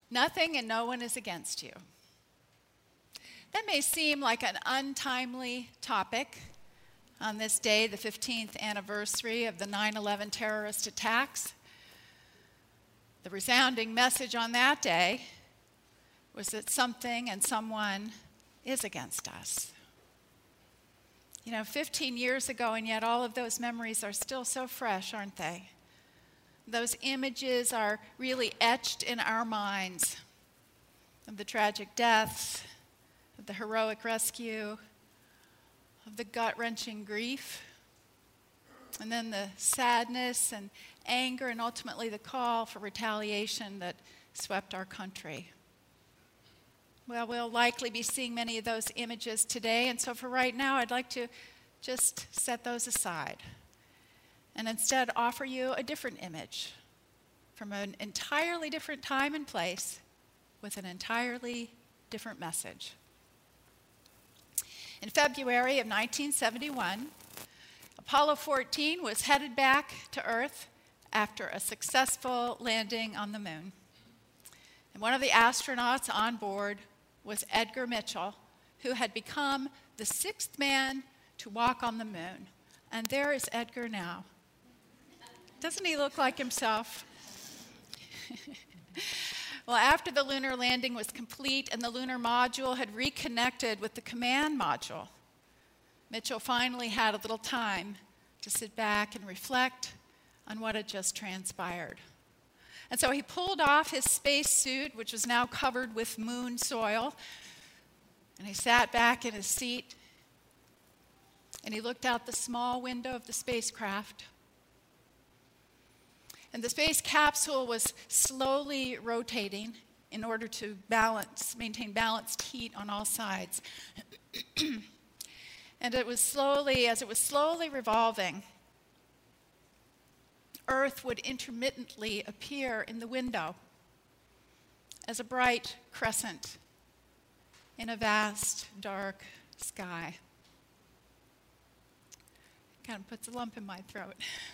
Nothing and no one is against you. That may seem like an untimely topic on this day, the 15th anniversary of the 9/11 terrorist attacks. The resounding message on that day was that something and someone is against us. 15 years ago, and yet all of those memories are still so fresh, aren't they? Those images are really etched in our minds of the tragic deaths, of the heroic rescue, of the gut-wrenching grief, and then the sadness and anger and ultimately the call for retaliation that swept our country. Well, we'll likely be seeing many of those images today, and so for right now, I'd like to just set those aside and instead offer you a different image from an entirely different time and place with an entirely different message. In February of 1971, Apollo 14 was headed back to Earth after a successful landing on the moon. And one of the astronauts on board was Edgar Mitchell, who had become the sixth man to walk on the moon. And there is Edgar now. Doesn't he look like himself? Well, after the lunar landing was complete and the lunar module had reconnected with the command module, Mitchell finally had a little time to sit back and reflect on what had just transpired. And so he pulled off his space suit, which was now covered with moon soil, and he sat back in his seat, and he looked out the small window of the spacecraft. And the space capsule was slowly rotating in order to maintain balanced heat on all sides. And as it was slowly revolving, Earth would intermittently appear in the window as a bright crescent in a vast, dark sky. Kind of puts a lump in my throat.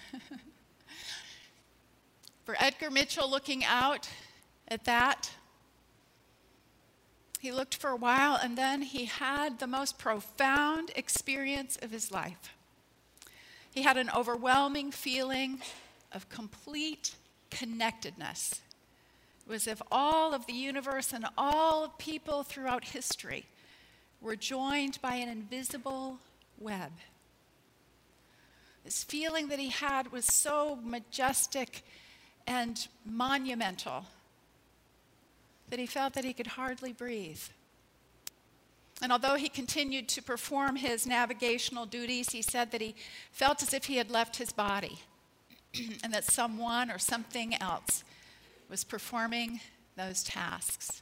For Edgar Mitchell, looking out at that, he looked for a while, and then he had the most profound experience of his life. He had an overwhelming feeling of complete connectedness. It was as if all of the universe and all people throughout history were joined by an invisible web. This feeling that he had was so majestic and monumental that he felt that he could hardly breathe. And although he continued to perform his navigational duties, he said that he felt as if he had left his body and that someone or something else was performing those tasks.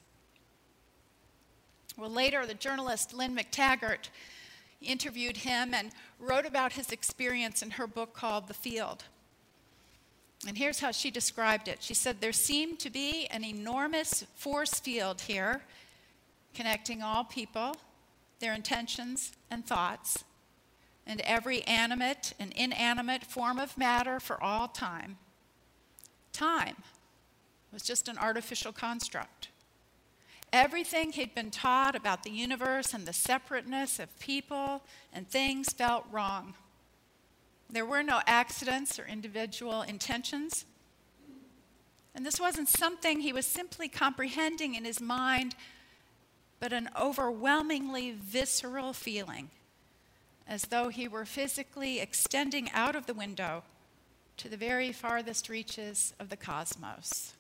Well, later, the journalist Lynn McTaggart interviewed him and wrote about his experience in her book called The Field. And here's how she described it. She said, "There seemed to be an enormous force field here connecting all people, their intentions and thoughts, and every animate and inanimate form of matter for all time. Time was just an artificial construct. Everything he'd been taught about the universe and the separateness of people and things felt wrong. There were no accidents or individual intentions. And this wasn't something he was simply comprehending in his mind, but an overwhelmingly visceral feeling, as though he were physically extending out of the window to the very farthest reaches of the cosmos."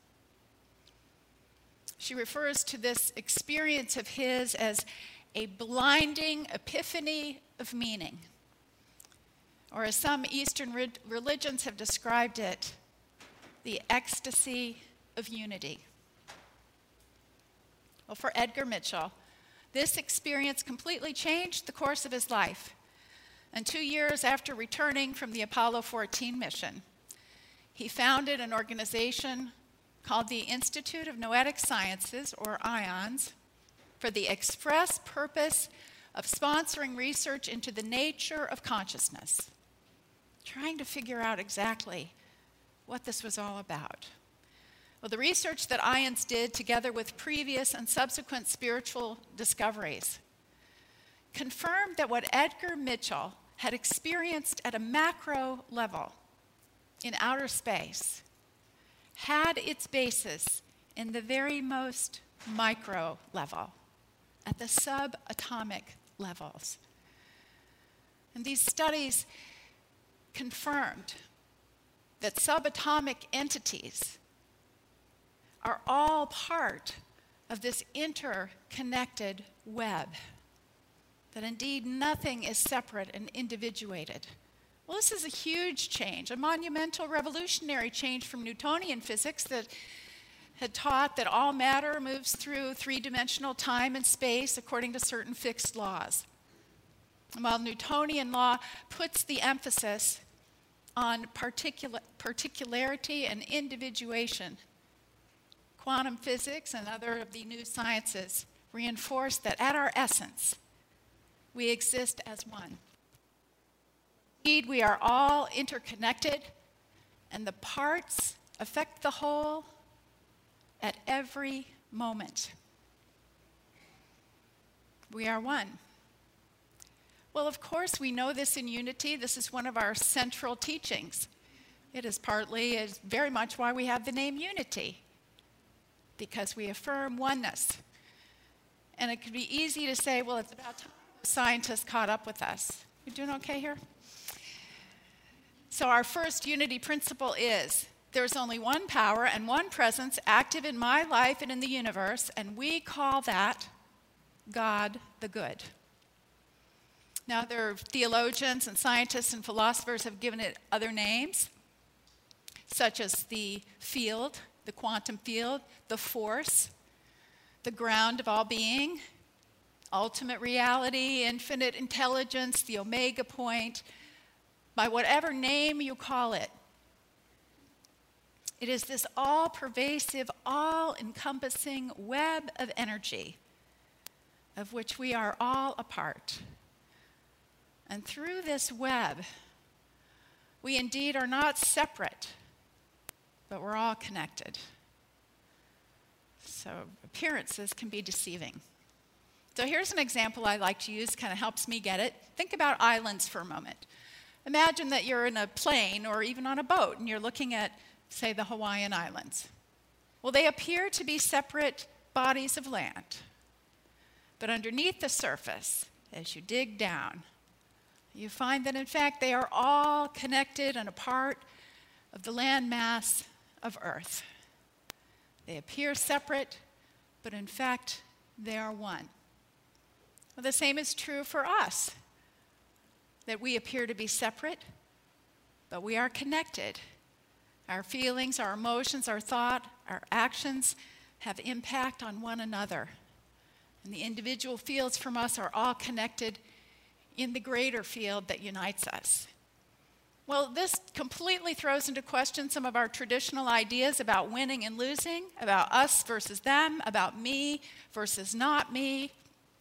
She refers to this experience of his as a blinding epiphany of meaning, or as some Eastern religions have described it, the ecstasy of unity. Well, for Edgar Mitchell, this experience completely changed the course of his life. And 2 years after returning from the Apollo 14 mission, he founded an organization called the Institute of Noetic Sciences, or IONS, for the express purpose of sponsoring research into the nature of consciousness, trying to figure out exactly what this was all about. Well, the research that Ians did, together with previous and subsequent spiritual discoveries, confirmed that what Edgar Mitchell had experienced at a macro level in outer space had its basis in the very most micro level, at the subatomic levels. And these studies confirmed that subatomic entities are all part of this interconnected web, that indeed nothing is separate and individuated. Well, this is a huge change, a monumental revolutionary change from Newtonian physics that had taught that all matter moves through three-dimensional time and space according to certain fixed laws. And while Newtonian law puts the emphasis on particularity and individuation, quantum physics and other of the new sciences reinforce that at our essence, we exist as one. Indeed, we are all interconnected, and the parts affect the whole at every moment. We are one. Well, of course, we know this in Unity. This is one of our central teachings. It is very much why we have the name Unity, because we affirm oneness. And it could be easy to say, well, it's about time scientists caught up with us. You doing okay here? So our first unity principle is there's only one power and one presence active in my life and in the universe, and we call that God the Good. Now, there are theologians and scientists and philosophers have given it other names, such as the field, the quantum field, the force, the ground of all being, ultimate reality, infinite intelligence, the omega point, by whatever name you call it. It is this all-pervasive, all-encompassing web of energy of which we are all a part. And through this web, we indeed are not separate, but we're all connected. So appearances can be deceiving. So here's an example I like to use, kind of helps me get it. Think about islands for a moment. Imagine that you're in a plane or even on a boat and you're looking at, say, the Hawaiian Islands. Well, they appear to be separate bodies of land. But underneath the surface, as you dig down, you find that in fact they are all connected and a part of the landmass of Earth. They appear separate, but in fact they are one. Well, the same is true for us, that we appear to be separate, but we are connected. Our feelings, our emotions, our thought, our actions have impact on one another. And the individual fields from us are all connected in the greater field that unites us. Well, this completely throws into question some of our traditional ideas about winning and losing, about us versus them, about me versus not me.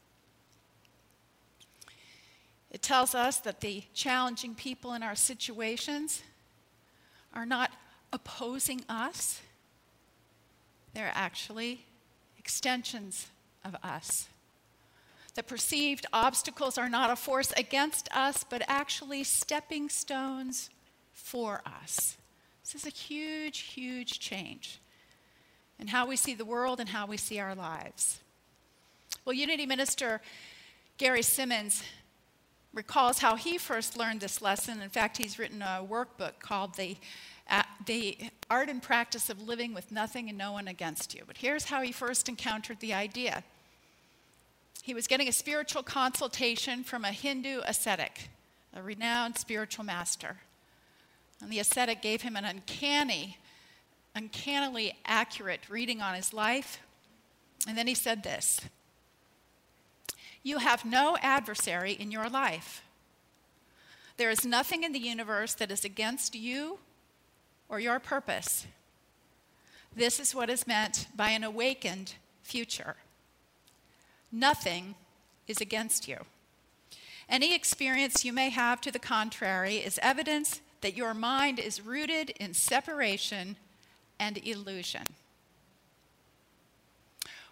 It tells us that the challenging people in our situations are not opposing us. They're actually extensions of us. The perceived obstacles are not a force against us, but actually stepping stones for us. This is a huge, huge change in how we see the world and how we see our lives. Well, Unity Minister Gary Simmons recalls how he first learned this lesson. In fact, he's written a workbook called The Art and Practice of Living with Nothing and No One Against You. But here's how he first encountered the idea. He was getting a spiritual consultation from a Hindu ascetic, a renowned spiritual master. And the ascetic gave him an uncannily accurate reading on his life. And then he said this: "You have no adversary in your life. There is nothing in the universe that is against you or your purpose. This is what is meant by an awakened future. Nothing is against you. Any experience you may have to the contrary is evidence that your mind is rooted in separation and illusion."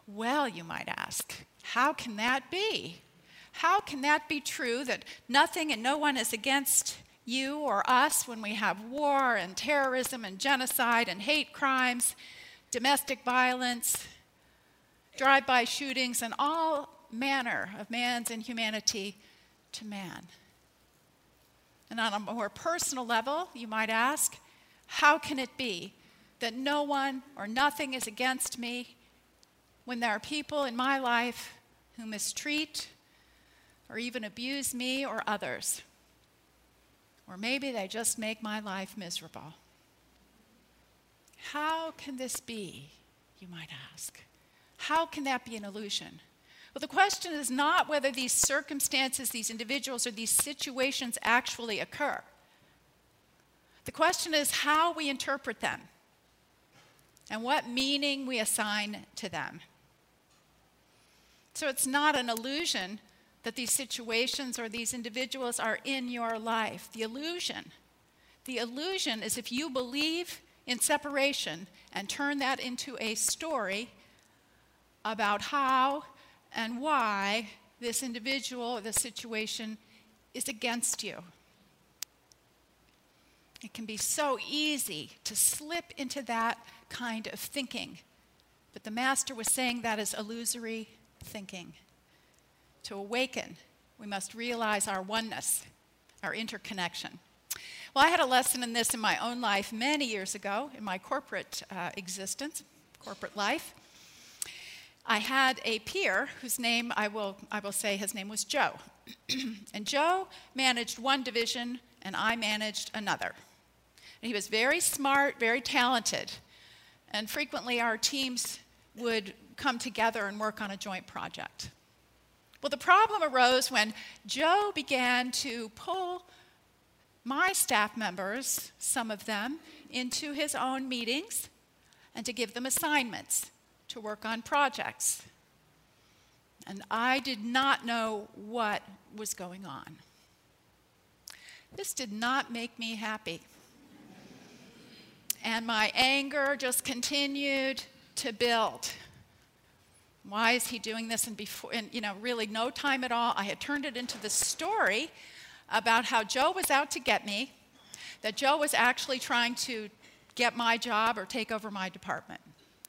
Well, you might ask, how can that be? How can that be true, that nothing and no one is against you or us when we have war and terrorism and genocide and hate crimes, domestic violence, drive-by shootings, and all manner of man's inhumanity to man? And on a more personal level, you might ask, how can it be that no one or nothing is against me when there are people in my life who mistreat or even abuse me or others? Or maybe they just make my life miserable. How can this be, you might ask? How can that be an illusion? Well, the question is not whether these circumstances, these individuals, or these situations actually occur. The question is how we interpret them and what meaning we assign to them. So it's not an illusion that these situations or these individuals are in your life. The illusion is if you believe in separation and turn that into a story about how and why this individual or the situation is against you. It can be so easy to slip into that kind of thinking. But the Master was saying that is illusory thinking. To awaken, we must realize our oneness, our interconnection. Well, I had a lesson in this in my own life many years ago in my corporate existence, corporate life. I had a peer whose name I will say his name was Joe. And Joe managed one division and I managed another. And he was very smart, very talented. And frequently our teams would come together and work on a joint project. Well, the problem arose when Joe began to pull my staff members, some of them, into his own meetings and to give them assignments to work on projects. And I did not know what was going on. This did not make me happy. And my anger just continued to build. Why is he doing this? And really no time at all, I had turned it into this story about how Joe was out to get me, that Joe was actually trying to get my job or take over my department.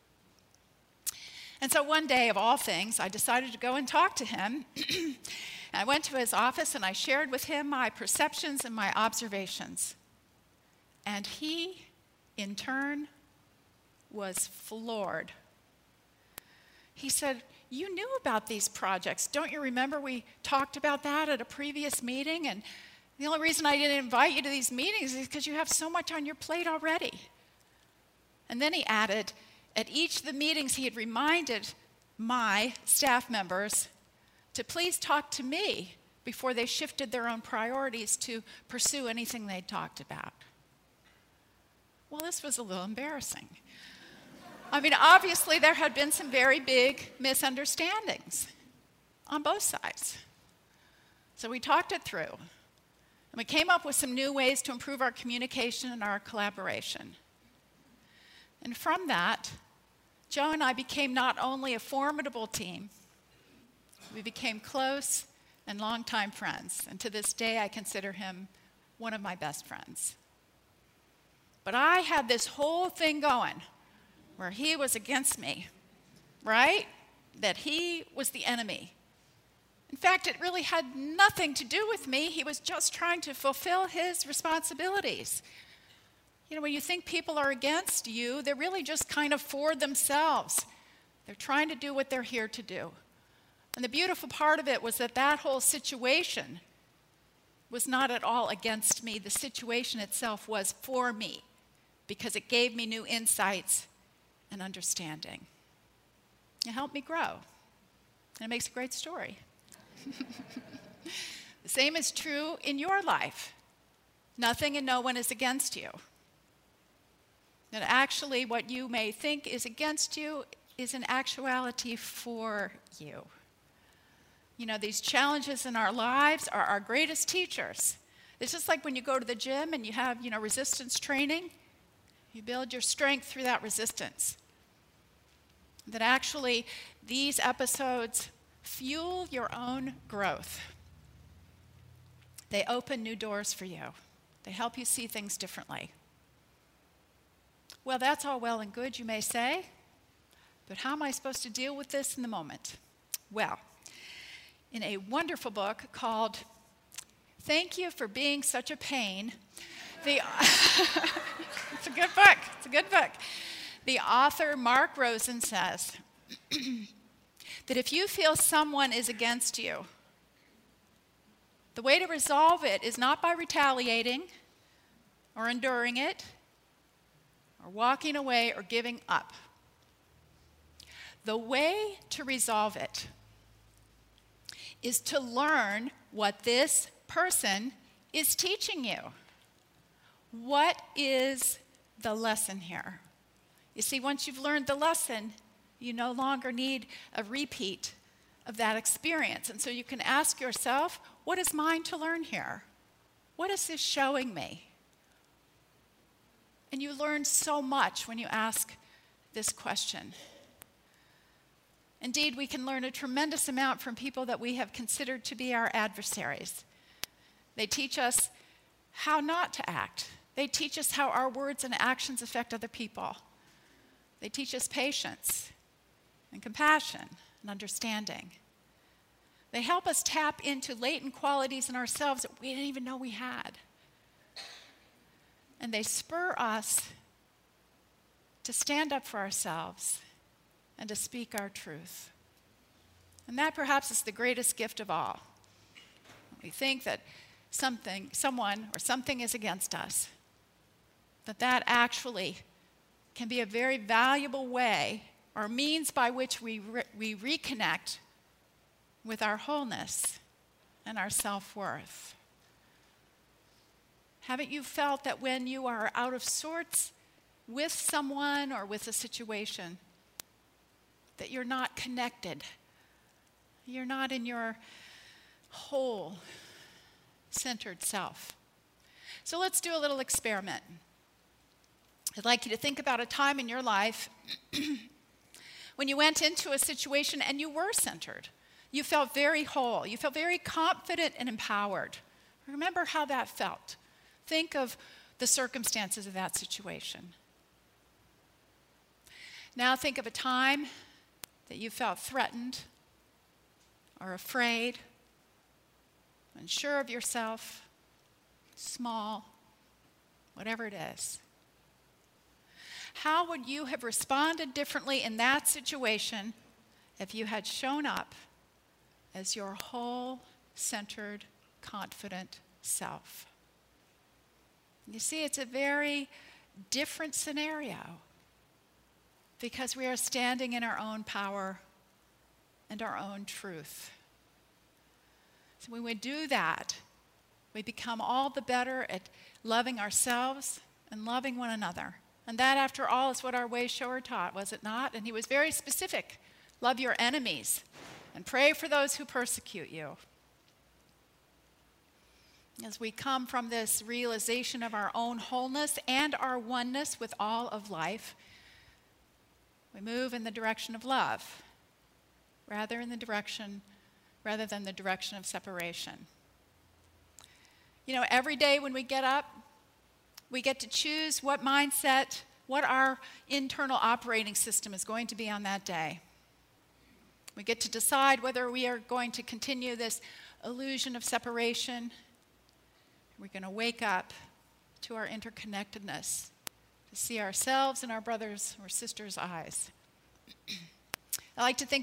And so one day, of all things, I decided to go and talk to him. I went to his office and I shared with him my perceptions and my observations. And he, in turn, was floored. He said, "You knew about these projects. Don't you remember we talked about that at a previous meeting? And the only reason I didn't invite you to these meetings is because you have so much on your plate already." And then he added, at each of the meetings he had reminded my staff members to please talk to me before they shifted their own priorities to pursue anything they'd talked about. Well, this was a little embarrassing. I mean, obviously there had been some very big misunderstandings on both sides. So we talked it through, and we came up with some new ways to improve our communication and our collaboration. And from that, Joe and I became not only a formidable team, we became close and longtime friends. And to this day, I consider him one of my best friends. But I had this whole thing going where he was against me, right? That he was the enemy. In fact, it really had nothing to do with me. He was just trying to fulfill his responsibilities. You know, when you think people are against you, they're really just kind of for themselves. They're trying to do what they're here to do. And the beautiful part of it was that that whole situation was not at all against me. The situation itself was for me because it gave me new insights and understanding. It helped me grow. And it makes a great story. The same is true in your life. Nothing and no one is against you. That actually what you may think is against you is in actuality for you. You know, these challenges in our lives are our greatest teachers. It's just like when you go to the gym and you have, resistance training. You build your strength through that resistance. that actually these episodes fuel your own growth. They open new doors for you. They help you see things differently. Well, that's all well and good, you may say, but how am I supposed to deal with this in the moment? Well, in a wonderful book called Thank You for Being Such a Pain, it's a good book. It's a good book. The author, Mark Rosen, says that if you feel someone is against you, the way to resolve it is not by retaliating or enduring it or walking away or giving up. The way to resolve it is to learn what this person is teaching you. What is the lesson here? You see, once you've learned the lesson, you no longer need a repeat of that experience. And so you can ask yourself, what is mine to learn here? What is this showing me? And you learn so much when you ask this question. Indeed, we can learn a tremendous amount from people that we have considered to be our adversaries. They teach us how not to act. They teach us how our words and actions affect other people. They teach us patience and compassion and understanding. They help us tap into latent qualities in ourselves that we didn't even know we had. And they spur us to stand up for ourselves and to speak our truth. And that perhaps is the greatest gift of all. We think that someone or something is against us, that actually can be a very valuable way or means by which we reconnect with our wholeness and our self-worth. Haven't you felt that when you are out of sorts with someone or with a situation, that you're not connected? You're not in your whole, centered self. So let's do a little experiment. I'd like you to think about a time in your life when you went into a situation and you were centered. You felt very whole. You felt very confident and empowered. Remember how that felt. Think of the circumstances of that situation. Now think of a time that you felt threatened or afraid, unsure of yourself, small, whatever it is. How would you have responded differently in that situation if you had shown up as your whole, centered, confident self? You see, it's a very different scenario because we are standing in our own power and our own truth. So when we do that, we become all the better at loving ourselves and loving one another. And that, after all, is what our way shower taught, was it not? And he was very specific. Love your enemies and pray for those who persecute you. As we come from this realization of our own wholeness and our oneness with all of life, we move in the direction of love rather than the direction of separation. You know, every day when we get up, we get to choose what mindset, what our internal operating system is going to be on that day. We get to decide whether we are going to continue this illusion of separation. We're going to wake up to our interconnectedness, to see ourselves in our brothers' or sisters' eyes. I like to think